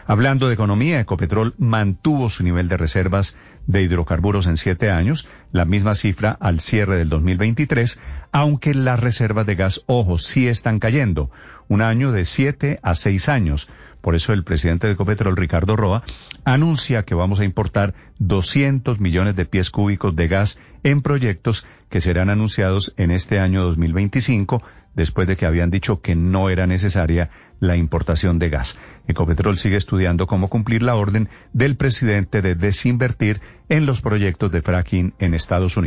Hablando de economía, Ecopetrol mantuvo su nivel de reservas de hidrocarburos en 7 años, la misma cifra al cierre del 2023, aunque las reservas de gas, ojo, sí están cayendo, un año de 7 a 6 años. Por eso el presidente de Ecopetrol, Ricardo Roa, anuncia que vamos a importar 200 millones de pies cúbicos de gas en proyectos que serán anunciados en este año 2025, después de que habían dicho que no era necesaria la importación de gas. Ecopetrol sigue estudiando cómo cumplir la orden del presidente de desinvertir en los proyectos de fracking en Estados Unidos.